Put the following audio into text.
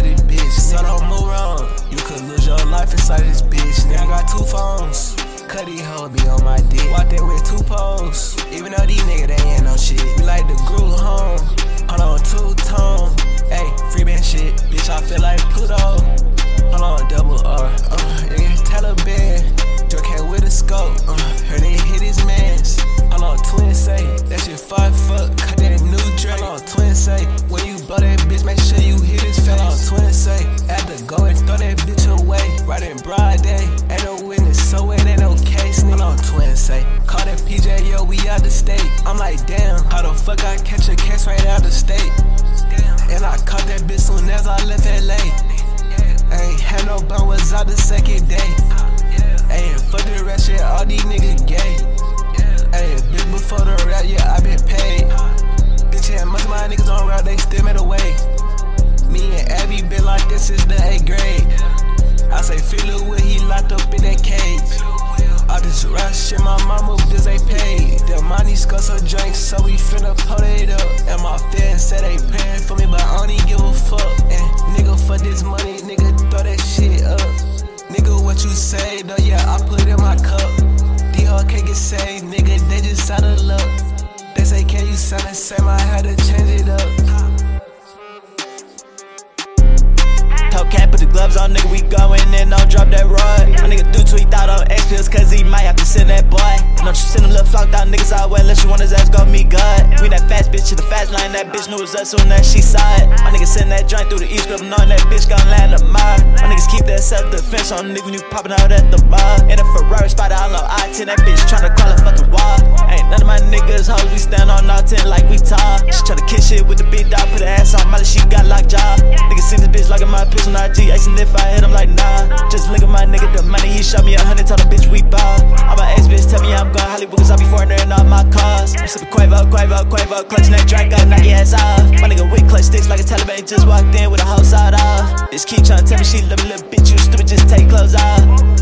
this bitch. So don't move wrong, you could lose your life inside this bitch. Now I got 2 phones, cut these hoes be on my dick. Walk there with 2 poles, even though these niggas they ain't no shit. We like the groove home, hold on 2-tone. Ayy, free band shit, bitch I feel like Pluto. Hold on, double R, yeah, Taliban. Drake came with a scope, heard they hit his mans. Hold on, twin say, that shit 5 fuck, cut that new Drake. Hold on, twin say, when you blow that bitch, make sure you hit his face. Hold on, twin say, had to go and throw that bitch away. Right in broad day, ain't no witness, so it ain't no case. Hold on, twin say, call that PJ, yo, we out the state. I'm like, damn, how the fuck I catch a case right out the state? And I caught that bitch soon as I left LA. Ain't had no bun, was out the second day. Ayy, fuck the rest shit, all these niggas gay. Ayy, bitch before the rap, yeah, I been paid. Bitch, yeah, most of my niggas on rap, they still made a way. Me and Abby been like this since the 8th grade. I say, feel it with he locked up in that cage. All this rap shit, my mama just ain't paid. The money scuffs her drinks, so we finna pull it up. And my fans said they praying for me, but I don't even give a fuck. And nigga, for this money, nigga, throw that shit up. Nigga, what you say, though, yeah, I put in my cup. These hoes can't get saved, nigga, they just out of luck. They say, can you sound the same, I had to change it up. Cat, put the gloves on, nigga, we going in, don't drop that rod. My nigga do tweet out on X pills, cause he might have to send that boy. Don't you send them little flocked out niggas out where unless you want his ass go meet God. We that fast bitch to the fast line, that bitch knew it was us soon as she saw it. My niggas send that joint through the East Grove, knowing that bitch gon' land a mile. My niggas keep that self-defense on nigga when you poppin' out at the bar. In a Ferrari spider, all on I-10, that bitch tryna crawl a fucking wall. Ain't none of my niggas hoes, we stand on all 10 like we tall. She tryna kiss shit with the big dog, put her ass on Molly, she got locked jaw. Niggas seen this bitch like my piss on IG, asking if I hit him like nah. Just look at my nigga, the money he shot me 100, told the bitch we ball. All my ex bitch tell me I'm going Hollywood cause I be foreigning all my cars. I'm sippin' Quavo, clutching that drink up, knock your ass off. My nigga with clutch sticks like a Taliban, just walked in with a whole side off. Bitch keep tryna tell me she love me, little bitch, you stupid, just take clothes off.